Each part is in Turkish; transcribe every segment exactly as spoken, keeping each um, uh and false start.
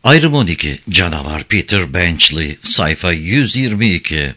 Ayrım on iki. Canavar Peter Benchley. Sayfa yüz yirmi iki.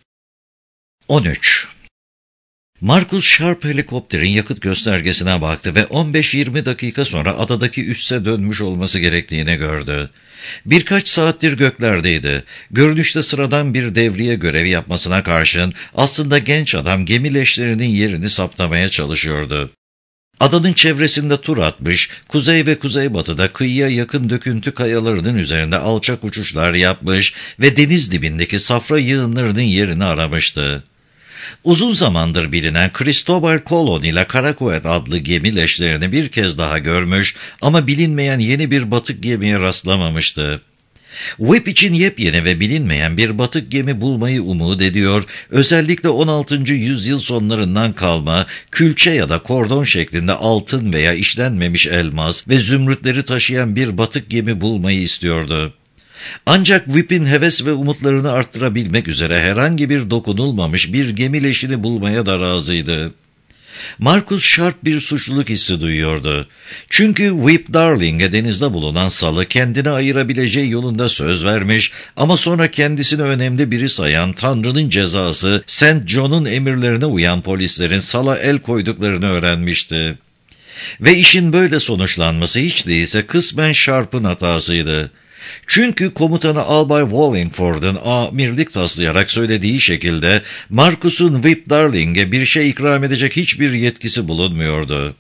on üç. Marcus Sharp helikopterin yakıt göstergesine baktı ve on beş yirmi dakika sonra adadaki üsse dönmüş olması gerektiğini gördü. Birkaç saattir göklerdeydi. Görünüşte sıradan bir devriye görevi yapmasına karşın aslında genç adam gemi leşlerinin yerini saptamaya çalışıyordu. Adanın çevresinde tur atmış, kuzey ve kuzeybatıda kıyıya yakın döküntü kayalarının üzerinde alçak uçuşlar yapmış ve deniz dibindeki safra yığınlarının yerini aramıştı. Uzun zamandır bilinen Cristobal Colon ile Karakuet adlı gemi leşlerini bir kez daha görmüş ama bilinmeyen yeni bir batık gemiye rastlamamıştı. Whip için yepyeni ve bilinmeyen bir batık gemi bulmayı umut ediyor, özellikle on altıncı yüzyıl sonlarından kalma, külçe ya da kordon şeklinde altın veya işlenmemiş elmas ve zümrütleri taşıyan bir batık gemi bulmayı istiyordu. Ancak Whip'in heves ve umutlarını arttırabilmek üzere herhangi bir dokunulmamış bir gemi leşini bulmaya da razıydı. Marcus Sharp bir suçluluk hissi duyuyordu. Çünkü Whip Darling'e denizde bulunan salı kendine ayırabileceği yolunda söz vermiş ama sonra kendisini önemli biri sayan Tanrı'nın cezası Saint John'un emirlerine uyan polislerin sala el koyduklarını öğrenmişti. Ve işin böyle sonuçlanması hiç değilse kısmen Sharp'ın hatasıydı. Çünkü komutanı Albay Wallingford'un amirlik taslayarak söylediği şekilde Marcus'un Whip Darling'e bir şey ikram edecek hiçbir yetkisi bulunmuyordu.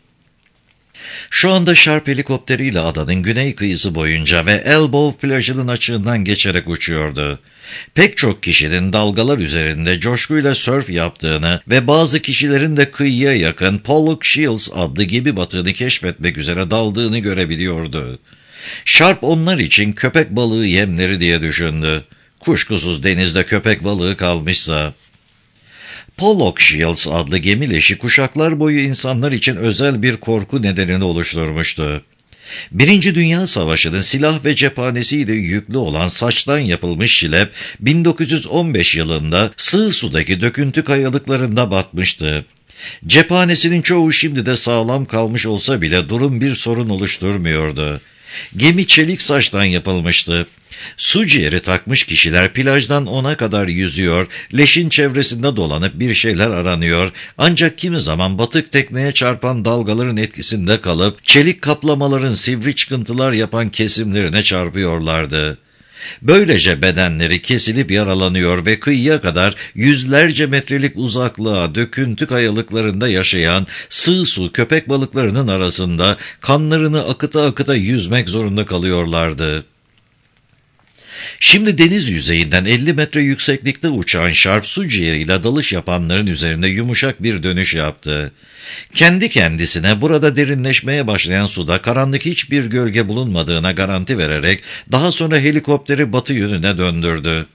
Şu anda Sharp helikopteriyle adanın güney kıyısı boyunca ve Elbow plajının açığından geçerek uçuyordu. Pek çok kişinin dalgalar üzerinde coşkuyla sörf yaptığını ve bazı kişilerin de kıyıya yakın Pollock Shields adlı gemi batığını keşfetmek üzere daldığını görebiliyordu. Sharp onlar için köpek balığı yemleri diye düşündü. Kuşkusuz denizde köpek balığı kalmışsa. Pollock Shields adlı gemi leşi kuşaklar boyu insanlar için özel bir korku nedenini oluşturmuştu. Birinci Dünya Savaşı'nın silah ve cephanesiyle yüklü olan saçtan yapılmış şilep, bin dokuz yüz on beş yılında sığ sudaki döküntü kayalıklarında batmıştı. Cephanesinin çoğu şimdi de sağlam kalmış olsa bile durum bir sorun oluşturmuyordu. Gemi çelik saçtan yapılmıştı. Su ciğeri takmış kişiler plajdan ona kadar yüzüyor, leşin çevresinde dolanıp bir şeyler aranıyor, ancak kimi zaman batık tekneye çarpan dalgaların etkisinde kalıp çelik kaplamaların sivri çıkıntılar yapan kesimlerine çarpıyorlardı. Böylece bedenleri kesilip yaralanıyor ve kıyıya kadar yüzlerce metrelik uzaklığa döküntü kayalıklarında yaşayan sığ su köpek balıklarının arasında kanlarını akıta akıta yüzmek zorunda kalıyorlardı. Şimdi deniz yüzeyinden elli metre yükseklikte uçan Sharp su ciğeriyle dalış yapanların üzerinde yumuşak bir dönüş yaptı. Kendi kendisine burada derinleşmeye başlayan suda karanlık hiçbir gölge bulunmadığına garanti vererek daha sonra helikopteri batı yönüne döndürdü.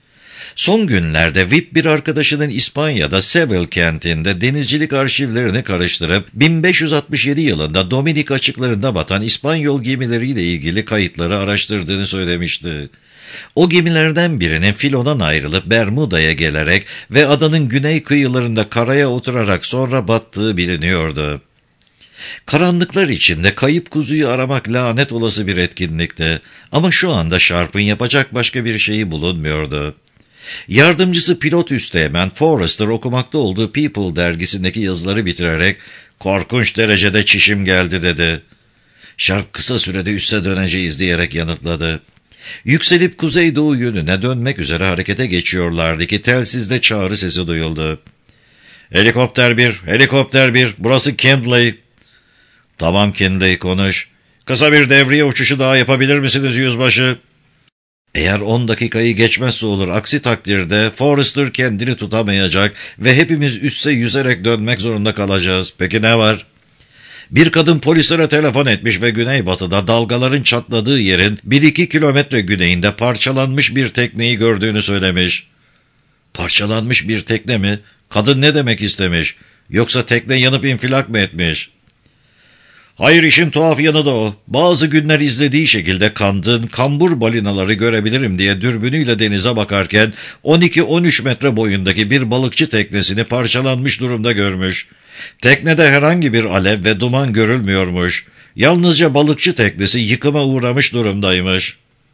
Son günlerde Whip bir arkadaşının İspanya'da Seville kentinde denizcilik arşivlerini karıştırıp bin beş yüz altmış yedi yılında Dominik açıklarında batan İspanyol gemileriyle ilgili kayıtları araştırdığını söylemişti. O gemilerden birinin filodan ayrılıp Bermuda'ya gelerek ve adanın güney kıyılarında karaya oturarak sonra battığı biliniyordu. Karanlıklar içinde kayıp kuzuyu aramak lanet olası bir etkinlikti ama şu anda Sharp'ın yapacak başka bir şeyi bulunmuyordu. Yardımcısı pilot üsteğmen Forrester okumakta olduğu People dergisindeki yazıları bitirerek "Korkunç derecede çişim geldi" dedi. Sharp kısa sürede üsse döneceğiz diyerek yanıtladı. Yükselip kuzeydoğu yönüne dönmek üzere harekete geçiyorlardı ki telsizde çağrı sesi duyuldu. "Helikopter bir, helikopter bir, burası Kindley." "Tamam Kindley, konuş. Kısa bir devriye uçuşu daha yapabilir misiniz yüzbaşı?" "Eğer on dakikayı geçmezse olur, aksi takdirde Forrester kendini tutamayacak ve hepimiz üsse yüzerek dönmek zorunda kalacağız." "Peki ne var?" "Bir kadın polislere telefon etmiş ve güneybatıda dalgaların çatladığı yerin bir iki kilometre güneyinde parçalanmış bir tekneyi gördüğünü söylemiş." "Parçalanmış bir tekne mi? Kadın ne demek istemiş? Yoksa tekne yanıp infilak mı etmiş?" "Hayır, işin tuhaf yanı da o. Bazı günler izlediği şekilde kandın, kambur balinaları görebilirim diye dürbünüyle denize bakarken on iki on üç metre boyundaki bir balıkçı teknesini parçalanmış durumda görmüş. Teknede herhangi bir alev ve duman görülmüyormuş. Yalnızca balıkçı teknesi yıkıma uğramış durumdaymış."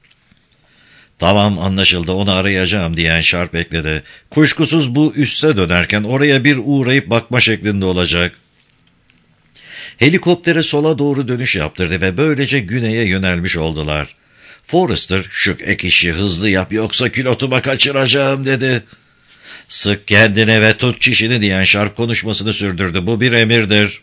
Tamam, anlaşıldı, onu arayacağım diyen Sharp ekledi. Kuşkusuz bu üsse dönerken oraya bir uğrayıp bakma şeklinde olacak. Helikoptere sola doğru dönüş yaptırdı ve böylece güneye yönelmiş oldular. Forrester, şu ek işi hızlı yap yoksa kilotuma kaçıracağım dedi. Sık kendine ve tut çişini diyen Sharp konuşmasını sürdürdü. Bu bir emirdir.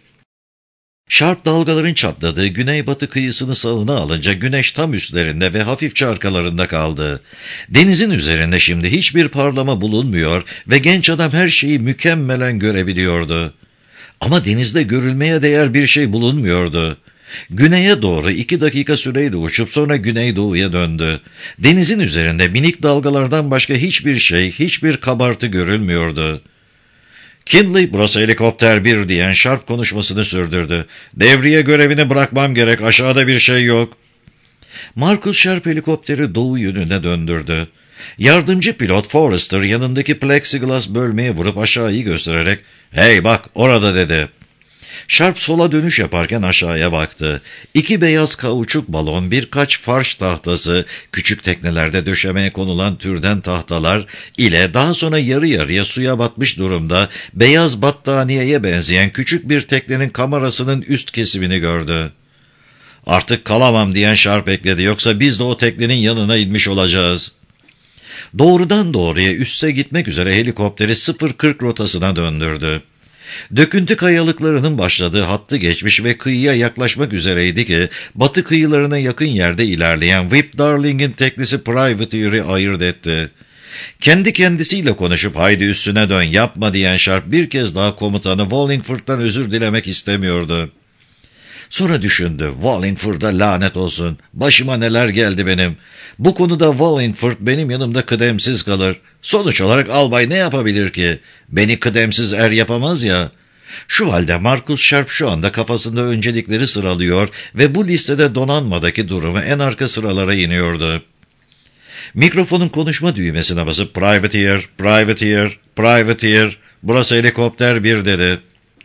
Sharp dalgaların çatladığı güneybatı kıyısını sağına alınca güneş tam üstlerinde ve hafifçe arkalarında kaldı. Denizin üzerinde şimdi hiçbir parlama bulunmuyor ve genç adam her şeyi mükemmelen görebiliyordu. Ama denizde görülmeye değer bir şey bulunmuyordu. Güneye doğru iki dakika süreyle uçup sonra güneydoğuya döndü. Denizin üzerinde minik dalgalardan başka hiçbir şey, hiçbir kabartı görülmüyordu. Kindley, burası helikopter bir diyen Sharp konuşmasını sürdürdü. Devriye görevini bırakmam gerek, aşağıda bir şey yok. Marcus Sharp helikopteri doğu yönüne döndürdü. Yardımcı pilot Forrester yanındaki plexiglas bölmeye vurup aşağıyı göstererek "Hey bak orada" dedi. Sharp sola dönüş yaparken aşağıya baktı. İki beyaz kauçuk balon, birkaç farş tahtası, küçük teknelerde döşemeye konulan türden tahtalar ile daha sonra yarı yarıya suya batmış durumda beyaz battaniyeye benzeyen küçük bir teknenin kamerasının üst kesimini gördü. Artık kalamam diyen Sharp ekledi, yoksa biz de o teknenin yanına inmiş olacağız. Doğrudan doğruya üste gitmek üzere helikopteri sıfır kırk rotasına döndürdü. Döküntü kayalıklarının başladığı hattı geçmiş ve kıyıya yaklaşmak üzereydi ki batı kıyılarına yakın yerde ilerleyen Whip Darling'in teknesi Privateer'i ayırt etti. Kendi kendisiyle konuşup "Haydi üstüne dön, yapma" diyen Sharp bir kez daha komutanı Wallingford'dan özür dilemek istemiyordu. Sonra düşündü. Wallingford'a lanet olsun. Başıma neler geldi benim. Bu konuda Wallingford benim yanımda kıdemsiz kalır. Sonuç olarak albay ne yapabilir ki? Beni kıdemsiz er yapamaz ya. Şu halde Marcus Sharp şu anda kafasında öncelikleri sıralıyor ve bu listede donanmadaki durumu en arka sıralara iniyordu. Mikrofonun konuşma düğmesine basıp "Privateer, Privateer, Privateer, burası helikopter bir" dedi.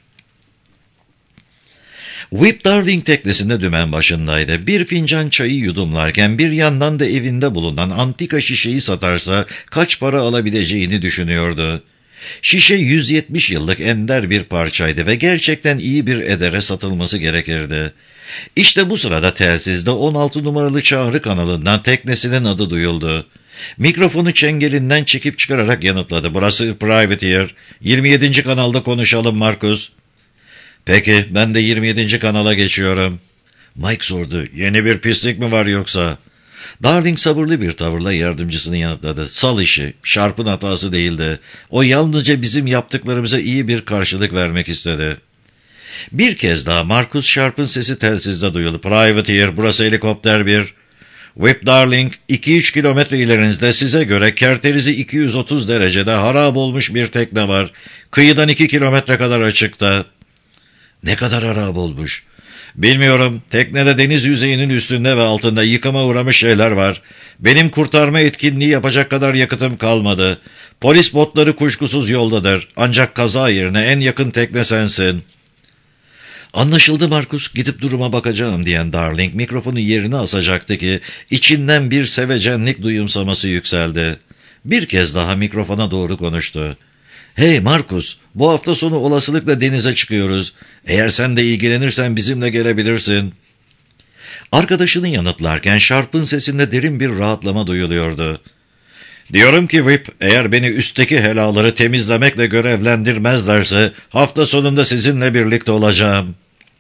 Whip Darling teknesinde dümen başındaydı. Bir fincan çayı yudumlarken bir yandan da evinde bulunan antika şişeyi satarsa kaç para alabileceğini düşünüyordu. Şişe yüz yetmiş yıllık ender bir parçaydı ve gerçekten iyi bir edere satılması gerekirdi. İşte bu sırada telsizde on altı numaralı çağrı kanalından teknesinin adı duyuldu. Mikrofonu çengelinden çekip çıkararak yanıtladı. "Burası Privateer. yirmi yedinci kanalda konuşalım Marcus." "Peki, ben de yirmi yedinci kanala geçiyorum." Mike sordu. "Yeni bir pislik mi var yoksa?" Darling sabırlı bir tavırla yardımcısını yanıtladı. "Sal işi. Sharp'ın hatası değildi. O yalnızca bizim yaptıklarımıza iyi bir karşılık vermek istedi." Bir kez daha Marcus Sharp'ın sesi telsizde duyuldu. "Privateer, burası helikopter bir. Whip Darling, iki üç kilometre ilerinizde size göre kerterizi iki yüz otuz derecede harap olmuş bir tekne var. Kıyıdan iki kilometre kadar açıkta." "Ne kadar harap olmuş?" "Bilmiyorum. Teknede deniz yüzeyinin üstünde ve altında yıkıma uğramış şeyler var. Benim kurtarma etkinliği yapacak kadar yakıtım kalmadı. Polis botları kuşkusuz yoldadır. Ancak kaza yerine en yakın tekne sensin." "Anlaşıldı Marcus, gidip duruma bakacağım" diyen Darling mikrofonu yerine asacaktı ki içinden bir sevecenlik duyumsaması yükseldi. Bir kez daha mikrofona doğru konuştu. "Hey Marcus, bu hafta sonu olasılıkla denize çıkıyoruz. Eğer sen de ilgilenirsen bizimle gelebilirsin." Arkadaşını yanıtlarken Sharp'ın sesinde derin bir rahatlama duyuluyordu. "Diyorum ki Whip, eğer beni üstteki helaları temizlemekle görevlendirmezlerse hafta sonunda sizinle birlikte olacağım."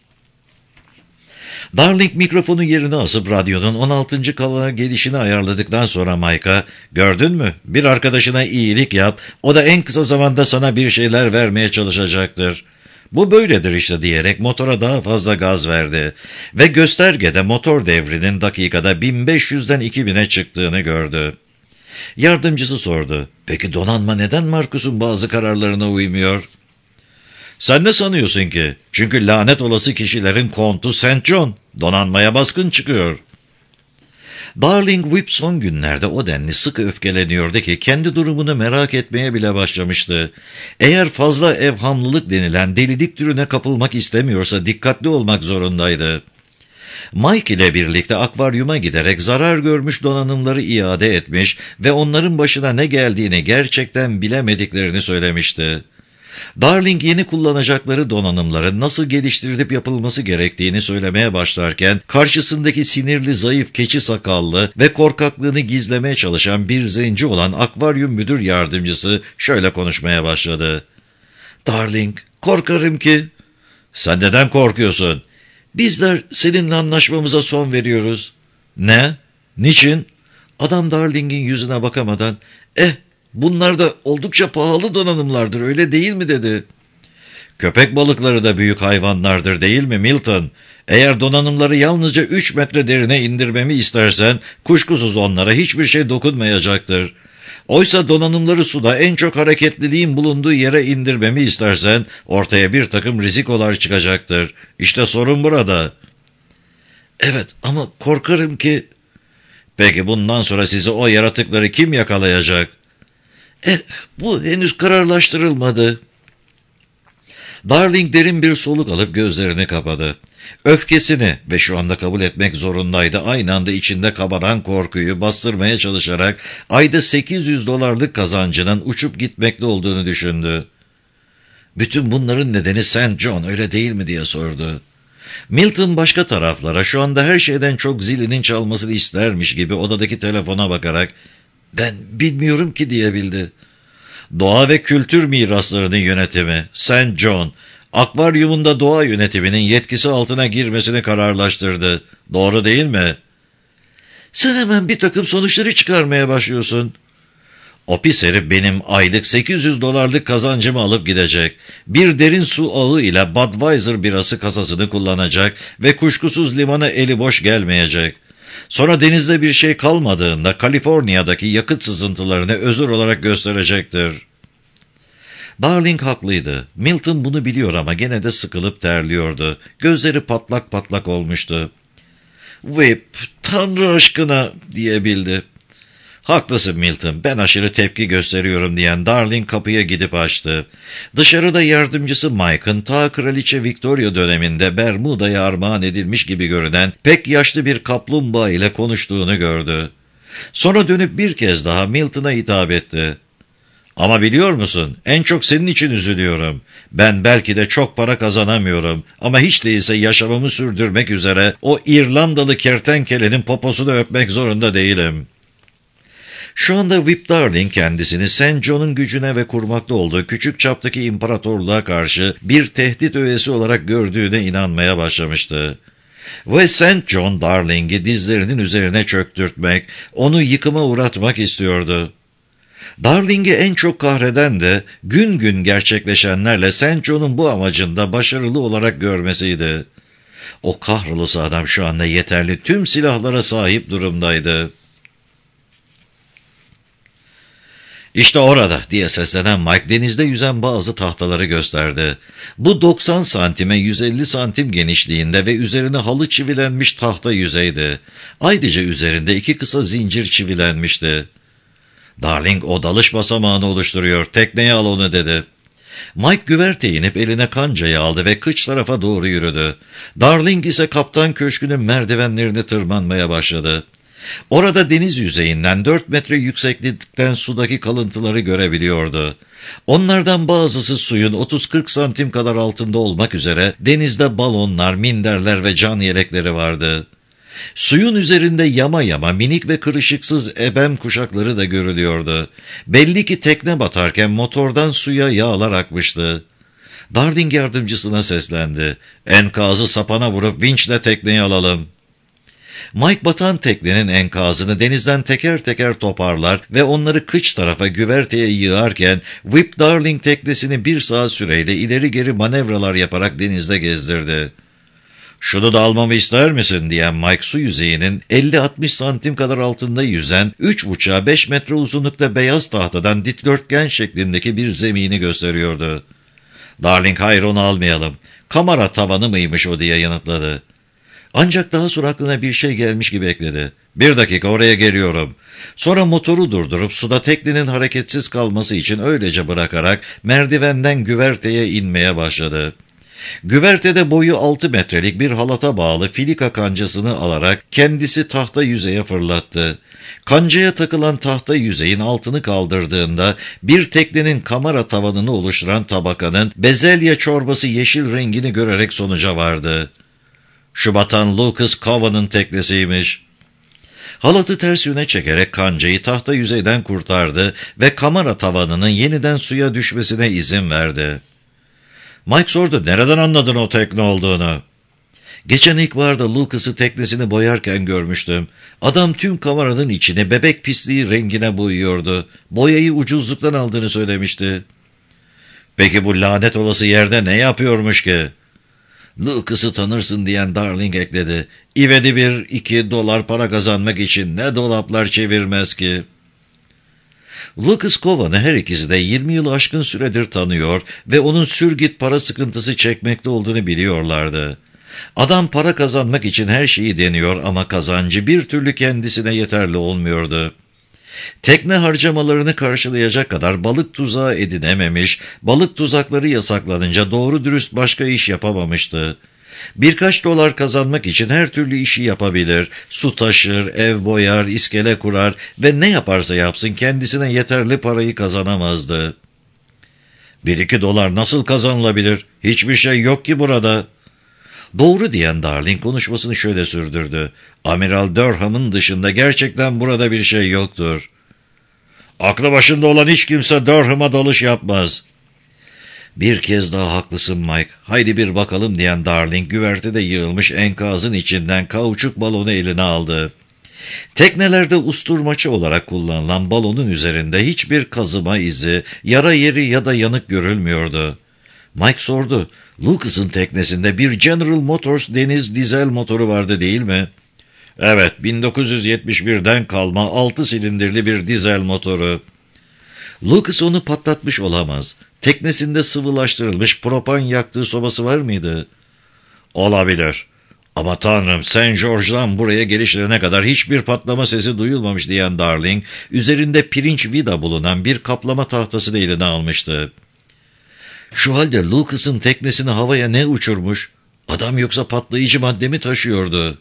Darling mikrofonu yerine asıp radyonun on altıncı kanala gelişini ayarladıktan sonra Mike'a "Gördün mü? Bir arkadaşına iyilik yap, o da en kısa zamanda sana bir şeyler vermeye çalışacaktır. Bu böyledir işte" diyerek motora daha fazla gaz verdi ve göstergede motor devrinin dakikada bin beş yüzden iki bine çıktığını gördü. Yardımcısı sordu. "Peki donanma neden Marcus'un bazı kararlarına uymuyor?" "Sen ne sanıyorsun ki? Çünkü lanet olası kişilerin kontu Saint John. Donanmaya baskın çıkıyor." Darling Whip son günlerde o denli sık öfkeleniyordu ki kendi durumunu merak etmeye bile başlamıştı. Eğer fazla evhamlılık denilen delilik türüne kapılmak istemiyorsa dikkatli olmak zorundaydı. Mike ile birlikte akvaryuma giderek zarar görmüş donanımları iade etmiş ve onların başına ne geldiğini gerçekten bilemediklerini söylemişti. Darling yeni kullanacakları donanımların nasıl geliştirilip yapılması gerektiğini söylemeye başlarken karşısındaki sinirli, zayıf, keçi sakallı ve korkaklığını gizlemeye çalışan bir zenci olan akvaryum müdür yardımcısı şöyle konuşmaya başladı. "Darling, korkarım ki..." "Sen neden korkuyorsun?" "Bizler seninle anlaşmamıza son veriyoruz." "Ne? Niçin?" Adam Darling'in yüzüne bakamadan, "Eh, bunlar da oldukça pahalı donanımlardır, öyle değil mi?" dedi. "Köpek balıkları da büyük hayvanlardır, değil mi Milton? Eğer donanımları yalnızca üç metre derine indirmemi istersen, kuşkusuz onlara hiçbir şey dokunmayacaktır. Oysa donanımları suda en çok hareketliliğin bulunduğu yere indirmemi istersen, ortaya bir takım rizikolar çıkacaktır. İşte sorun burada." "Evet, ama korkarım ki..." "Peki bundan sonra sizi o yaratıkları kim yakalayacak?" "Eh, bu henüz kararlaştırılmadı." Darling derin bir soluk alıp gözlerini kapadı. Öfkesini ve şu anda kabul etmek zorundaydı, aynı anda içinde kabaran korkuyu bastırmaya çalışarak ayda sekiz yüz dolarlık kazancının uçup gitmekte olduğunu düşündü. "Bütün bunların nedeni sen John, öyle değil mi?" diye sordu. Milton başka taraflara, şu anda her şeyden çok zilinin çalmasını istermiş gibi odadaki telefona bakarak "Ben bilmiyorum ki" diyebildi. "Doğa ve kültür miraslarının yönetimi, Saint John, akvaryumunda doğa yönetiminin yetkisi altına girmesini kararlaştırdı. Doğru değil mi?" "Sen hemen bir takım sonuçları çıkarmaya başlıyorsun." "O pis herif benim aylık sekiz yüz dolarlık kazancımı alıp gidecek. Bir derin su ağı ile Budweiser birası kasasını kullanacak ve kuşkusuz limana eli boş gelmeyecek. Sonra denizde bir şey kalmadığında Kaliforniya'daki yakıt sızıntılarını özür olarak gösterecektir." Darling haklıydı. Milton bunu biliyor ama gene de sıkılıp terliyordu. Gözleri patlak patlak olmuştu. "Whip, Tanrı aşkına!" diyebildi. "Haklısın Milton, ben aşırı tepki gösteriyorum" diyen Darling kapıya gidip açtı. Dışarıda yardımcısı Mike'ın ta Kraliçe Victoria döneminde Bermuda'ya armağan edilmiş gibi görünen pek yaşlı bir kaplumbağa ile konuştuğunu gördü. Sonra dönüp bir kez daha Milton'a hitap etti. "Ama biliyor musun, en çok senin için üzülüyorum. Ben belki de çok para kazanamıyorum ama hiç değilse yaşamımı sürdürmek üzere o İrlandalı kertenkelenin poposunu öpmek zorunda değilim." Şu anda Whip Darling kendisini Saint John'un gücüne ve kurmakta olduğu küçük çaptaki imparatorluğa karşı bir tehdit öğesi olarak gördüğüne inanmaya başlamıştı. Ve Saint John Darling'i dizlerinin üzerine çöktürtmek, onu yıkıma uğratmak istiyordu. Darling'i en çok kahreden de gün gün gerçekleşenlerle Saint John'un bu amacında başarılı olarak görmesiydi. O kahrolası adam şu anda yeterli tüm silahlara sahip durumdaydı. "İşte orada" diye seslenen Mike denizde yüzen bazı tahtaları gösterdi. Bu doksan santime yüz elli santim genişliğinde ve üzerine halı çivilenmiş tahta yüzeydi. Ayrıca üzerinde iki kısa zincir çivilenmişti. "Darling o dalış basamağını oluşturuyor, tekneye al onu" dedi. Mike güverte inip eline kancayı aldı ve kıç tarafa doğru yürüdü. Darling ise kaptan köşkünün merdivenlerini tırmanmaya başladı. Orada deniz yüzeyinden dört metre yükseklikten sudaki kalıntıları görebiliyordu. Onlardan bazısı suyun otuz kırk santim kadar altında olmak üzere denizde balonlar, minderler ve can yelekleri vardı. Suyun üzerinde yama yama minik ve kırışıksız ebem kuşakları da görülüyordu. Belli ki tekne batarken motordan suya yağlar akmıştı. Darling yardımcısına seslendi. "Enkazı sapana vurup vinçle tekneyi alalım." Mike batan teknenin enkazını denizden teker teker toparlar ve onları kıç tarafa güverteye yığarken Whip Darling teknesini bir saat süreyle ileri geri manevralar yaparak denizde gezdirdi. "Şunu da almamı ister misin?" diyen Mike su yüzeyinin elli altmış santim kadar altında yüzen üç buçuğa beş metre uzunlukta beyaz tahtadan dikdörtgen şeklindeki bir zemini gösteriyordu. Darling "Hayır, onu almayalım. Kamera tavanı mıymış o?" diye yanıtladı. Ancak daha sonra aklına bir şey gelmiş gibi ekledi. "Bir dakika, oraya geliyorum." Sonra motoru durdurup suda teknenin hareketsiz kalması için öylece bırakarak merdivenden güverteye inmeye başladı. Güvertede boyu altı metrelik bir halata bağlı filika kancasını alarak kendisi tahta yüzeye fırlattı. Kancaya takılan tahta yüzeyin altını kaldırdığında bir teknenin kamera tavanını oluşturan tabakanın bezelye çorbası yeşil rengini görerek sonuca vardı. Şu batan Lucas Covan'ın teknesiymiş. Halatı ters yöne çekerek kancayı tahta yüzeyden kurtardı ve kamera tavanının yeniden suya düşmesine izin verdi. Mike sordu, nereden anladın o tekne olduğunu? Geçen ilkbaharda Lucas'ı teknesini boyarken görmüştüm. Adam tüm kameranın içine bebek pisliği rengine boyuyordu. Boyayı ucuzluktan aldığını söylemişti. Peki bu lanet olası yerde ne yapıyormuş ki? Lucas'ı tanırsın diyen Darling ekledi. İvedi bir iki dolar para kazanmak için ne dolaplar çevirmez ki? Lucas Covan'ı her ikisi de yirmi yıl aşkın süredir tanıyor ve onun sürgit para sıkıntısı çekmekte olduğunu biliyorlardı. Adam para kazanmak için her şeyi deniyor ama kazancı bir türlü kendisine yeterli olmuyordu. Tekne harcamalarını karşılayacak kadar balık tuzağı edinememiş, balık tuzakları yasaklanınca doğru dürüst başka iş yapamamıştı. Birkaç dolar kazanmak için her türlü işi yapabilir, su taşır, ev boyar, iskele kurar ve ne yaparsa yapsın kendisine yeterli parayı kazanamazdı. Bir iki dolar nasıl kazanılabilir? Hiçbir şey yok ki burada. Doğru diyen Darling konuşmasını şöyle sürdürdü. Amiral Durham'ın dışında gerçekten burada bir şey yoktur. Aklı başında olan hiç kimse Durham'a dalış yapmaz. Bir kez daha haklısın Mike. Haydi bir bakalım diyen Darling güvertede yığılmış enkazın içinden kauçuk balonu eline aldı. Teknelerde usturmaçı olarak kullanılan balonun üzerinde hiçbir kazıma izi, yara yeri ya da yanık görülmüyordu. Mike sordu. Lucas'ın teknesinde bir General Motors deniz dizel motoru vardı değil mi? Evet, bin dokuz yüz yetmiş birden kalma altı silindirli bir dizel motoru. Lucas onu patlatmış olamaz. Teknesinde sıvılaştırılmış propan yaktığı sobası var mıydı? Olabilir. Ama tanrım, Saint George'dan buraya gelişlerine kadar hiçbir patlama sesi duyulmamış diyen Darling, üzerinde pirinç vida bulunan bir kaplama tahtasını eline almıştı. Şu halde Lucas'ın teknesini havaya ne uçurmuş? Adam yoksa patlayıcı madde mi taşıyordu?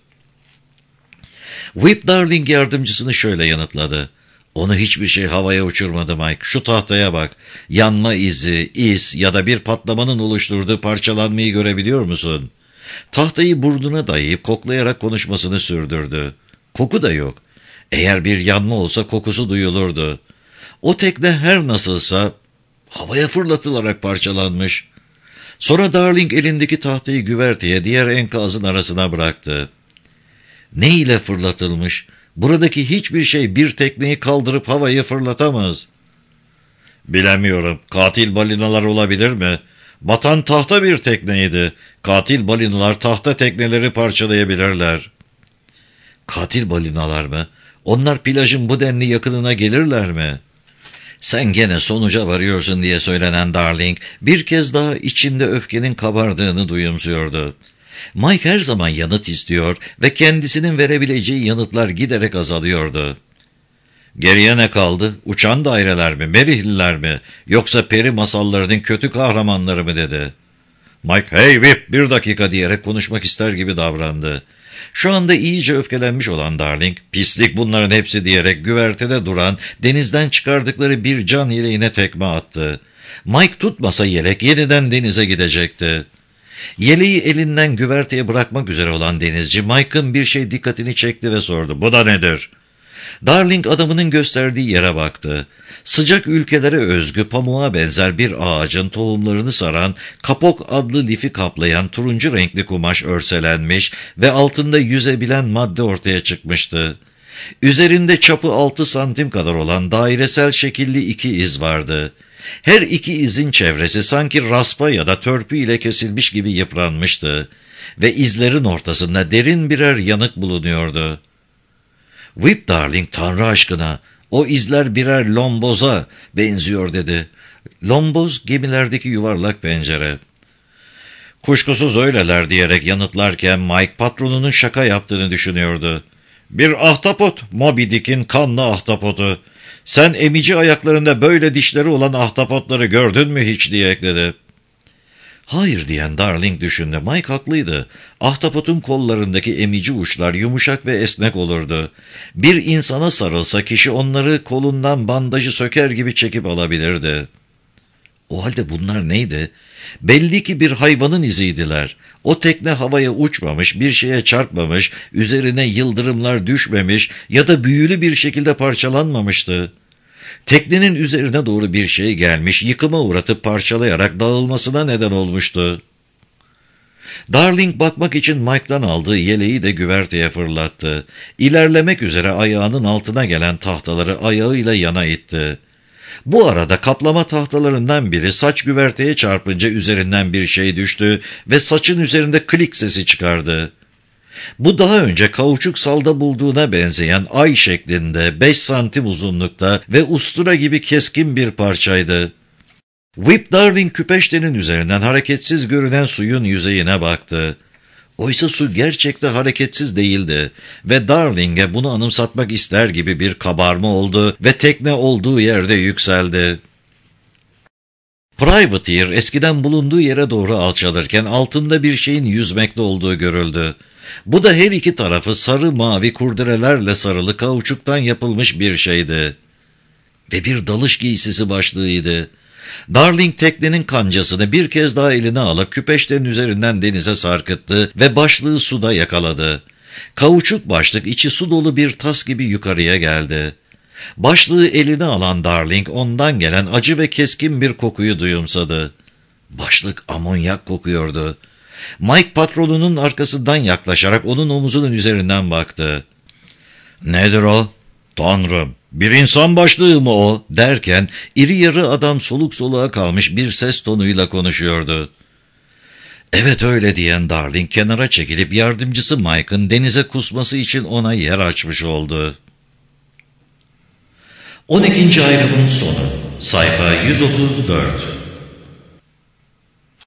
Whip Darling yardımcısını şöyle yanıtladı. Onu hiçbir şey havaya uçurmadı Mike. Şu tahtaya bak. Yanma izi, iz ya da bir patlamanın oluşturduğu parçalanmayı görebiliyor musun? Tahtayı burnuna dayayıp koklayarak konuşmasını sürdürdü. Koku da yok. Eğer bir yanma olsa kokusu duyulurdu. O tekne her nasılsa havaya fırlatılarak parçalanmış. Sonra Darling elindeki tahtayı güverteye diğer enkazın arasına bıraktı. Ne ile fırlatılmış? Buradaki hiçbir şey bir tekneyi kaldırıp havaya fırlatamaz. Bilemiyorum. Katil balinalar olabilir mi? Batan tahta bir tekneydi. Katil balinalar tahta tekneleri parçalayabilirler. Katil balinalar mı? Onlar plajın bu denli yakınına gelirler mi? Sen gene sonuca varıyorsun diye söylenen Darling bir kez daha içinde öfkenin kabardığını duyumsuyordu. Mike her zaman yanıt istiyor ve kendisinin verebileceği yanıtlar giderek azalıyordu. Geriye ne kaldı? Uçan daireler mi, merihliler mi, yoksa peri masallarının kötü kahramanları mı dedi. Mike, hey Whip, bir dakika diyerek konuşmak ister gibi davrandı. Şu anda iyice öfkelenmiş olan Darling, pislik bunların hepsi diyerek güvertede duran, denizden çıkardıkları bir can yeleğine tekme attı. Mike tutmasa yelek yeniden denize gidecekti. Yeleği elinden güverteye bırakmak üzere olan denizci, Mike'ın bir şey dikkatini çekti ve sordu. Bu da nedir? Darling adamının gösterdiği yere baktı. Sıcak ülkelere özgü pamuğa benzer bir ağacın tohumlarını saran, kapok adlı lifi kaplayan turuncu renkli kumaş örselenmiş ve altında yüzebilen madde ortaya çıkmıştı. Üzerinde çapı altı santim kadar olan dairesel şekilli iki iz vardı. Her iki izin çevresi sanki raspa ya da törpü ile kesilmiş gibi yıpranmıştı ve izlerin ortasında derin birer yanık bulunuyordu. Whip Darling, Tanrı aşkına, o izler birer lomboza benziyor dedi. Lomboz, gemilerdeki yuvarlak pencere. Kuşkusuz öyleler diyerek yanıtlarken Mike patronunun şaka yaptığını düşünüyordu. Bir ahtapot, Moby Dick'in kanlı ahtapotu. Sen emici ayaklarında böyle dişleri olan ahtapotları gördün mü hiç diye ekledi. Hayır diyen Darling düşündü. Mike haklıydı. Ahtapotun kollarındaki emici uçlar yumuşak ve esnek olurdu. Bir insana sarılsa kişi onları kolundan bandajı söker gibi çekip alabilirdi. O halde bunlar neydi? Belli ki bir hayvanın iziydiler. O tekne havaya uçmamış, bir şeye çarpmamış, üzerine yıldırımlar düşmemiş ya da büyülü bir şekilde parçalanmamıştı. Teknenin üzerine doğru bir şey gelmiş, yıkıma uğratıp parçalayarak dağılmasına neden olmuştu. Darling bakmak için Mike'dan aldığı yeleği de güverteye fırlattı. İlerlemek üzere ayağının altına gelen tahtaları ayağıyla yana itti. Bu arada kaplama tahtalarından biri saç güverteye çarpınca üzerinden bir şey düştü ve saçın üzerinde klik sesi çıkardı. Bu daha önce kauçuk salda bulduğuna benzeyen ay şeklinde beş santim uzunlukta ve ustura gibi keskin bir parçaydı. Whip Darling küpeştenin üzerinden hareketsiz görünen suyun yüzeyine baktı. Oysa su gerçekten hareketsiz değildi ve Darling'e bunu anımsatmak ister gibi bir kabarma oldu ve tekne olduğu yerde yükseldi. Privateer eskiden bulunduğu yere doğru alçalırken altında bir şeyin yüzmekte olduğu görüldü. Bu da her iki tarafı sarı mavi kurderelerle sarılı kauçuktan yapılmış bir şeydi. Ve bir dalış giysisi başlığıydı. Darling teknenin kancasını bir kez daha eline alıp küpeştenin üzerinden denize sarkıttı ve başlığı suda yakaladı. Kauçuk başlık içi su dolu bir tas gibi yukarıya geldi. Başlığı eline alan Darling ondan gelen acı ve keskin bir kokuyu duyumsadı. Başlık amonyak kokuyordu. Mike patronunun arkasından yaklaşarak onun omuzunun üzerinden baktı. "Nedir o?" "Tanrım, bir insan başlığı mı o?" derken iri yarı adam soluk soluğa kalmış bir ses tonuyla konuşuyordu. "Evet öyle" diyen Darling kenara çekilip yardımcısı Mike'ın denize kusması için ona yer açmış oldu. on ikinci ayrımın sonu. Sayfa yüz otuz dört.